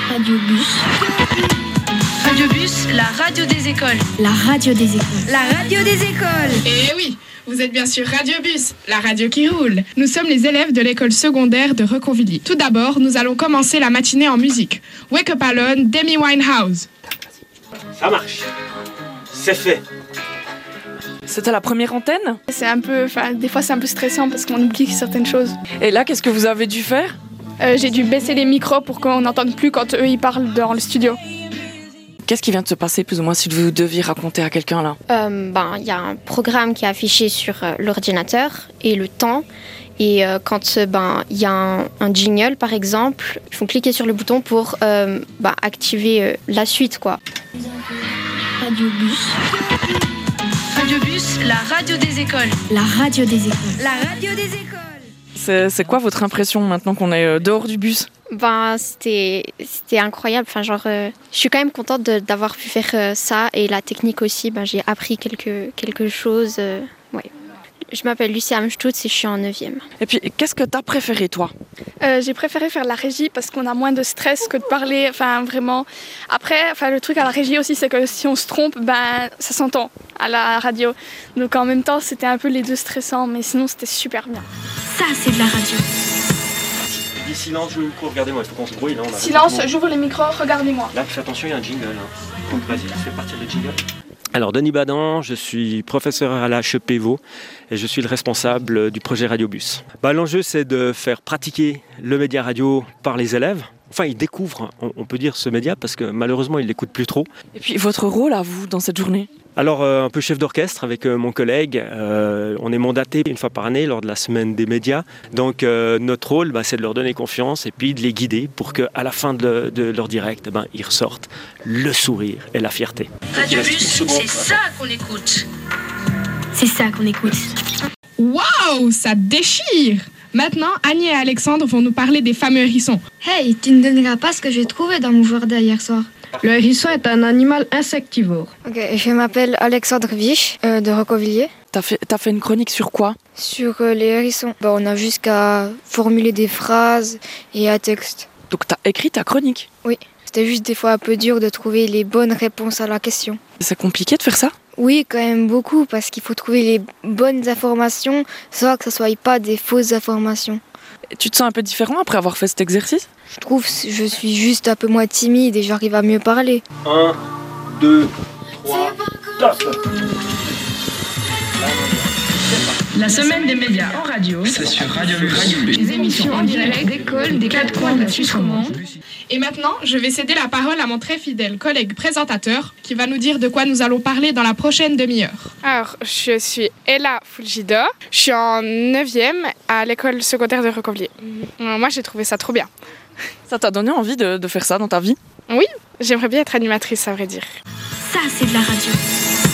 Radiobus. Radiobus, la radio des écoles. La radio des écoles. La radio des écoles. Eh oui, vous êtes bien sûr Radiobus, la radio qui roule. Nous sommes les élèves de l'école secondaire de Reconvilliers. Tout d'abord, nous allons commencer la matinée en musique. Wake Up Alone, d'Amy Winehouse. Ça marche. C'est fait. C'était la première antenne ? Des fois c'est un peu stressant parce qu'on oublie certaines choses. Et là, qu'est-ce que vous avez dû faire ? J'ai dû baisser les micros pour qu'on n'entende plus quand eux ils parlent dans le studio. Qu'est-ce qui vient de se passer, plus ou moins, si vous deviez raconter à quelqu'un, là ? Y a un programme qui est affiché sur l'ordinateur et le temps. Et quand il y a un jingle, par exemple, il faut cliquer sur le bouton pour activer la suite, quoi. Radiobus. Radiobus, la radio des écoles. La radio des écoles. La radio des écoles. C'est quoi votre impression maintenant qu'on est dehors du bus ? C'était incroyable. Je suis quand même contente d'avoir pu faire ça. Et la technique aussi, j'ai appris quelque chose. Ouais. Je m'appelle Lucie Amstutz et je suis en 9e. Et puis, qu'est-ce que t'as préféré, toi ? J'ai préféré faire la régie parce qu'on a moins de stress que de parler, vraiment. Après, le truc à la régie aussi, c'est que si on se trompe, ça s'entend à la radio. Donc en même temps, c'était un peu les deux stressants, mais sinon c'était super bien. Ça, c'est de la radio. Dis silence, je micro, regardez-moi, il faut qu'on se brouille là. Silence, j'ouvre les micros, regardez-moi. Là, fais attention, il y a un jingle. Donc vas-y, fais partir le jingle. Alors, Denis Badan, je suis professeur à la HEP Vaud et je suis le responsable du projet Radiobus. L'enjeu, c'est de faire pratiquer le média radio par les élèves. Enfin, ils découvrent, on peut dire, ce média parce que malheureusement, ils ne l'écoutent plus trop. Et puis, votre rôle à vous dans cette journée ? Alors, un peu chef d'orchestre avec mon collègue. On est mandaté une fois par année lors de la semaine des médias. Donc, notre rôle, c'est de leur donner confiance et puis de les guider pour qu'à la fin de leur direct, ils ressortent le sourire et la fierté. Radiobus, c'est ça qu'on écoute. C'est ça qu'on écoute. Waouh, ça déchire! Maintenant, Annie et Alexandre vont nous parler des fameux hérissons. Hey, tu ne donneras pas ce que j'ai trouvé dans mon jardin hier soir. Le hérisson est un animal insectivore. Ok, je m'appelle Alexandre Vich de Reconvilliers. T'as fait une chronique sur quoi ? Sur les hérissons. On a juste qu'à formuler des phrases et un texte. Donc t'as écrit ta chronique ? Oui, c'était juste des fois un peu dur de trouver les bonnes réponses à la question. C'est compliqué de faire ça ? Oui, quand même beaucoup, parce qu'il faut trouver les bonnes informations, sans que ce ne soit pas des fausses informations. Et tu te sens un peu différent après avoir fait cet exercice ? Je trouve que je suis juste un peu moins timide et j'arrive à mieux parler. 1, 2, 3, top! La semaine des médias en radio. C'est sur Radiobus. Des émissions en direct d'école des quatre coins de la Suisse romande. Et maintenant, je vais céder la parole à mon très fidèle collègue présentateur qui va nous dire de quoi nous allons parler dans la prochaine demi-heure. Alors, je suis Ella Fulgida, je suis en 9e à l'école secondaire de Reconvilliers. Moi, j'ai trouvé ça trop bien. Ça t'a donné envie de faire ça dans ta vie ? Oui, j'aimerais bien être animatrice, à vrai dire. Ça, c'est de la radio.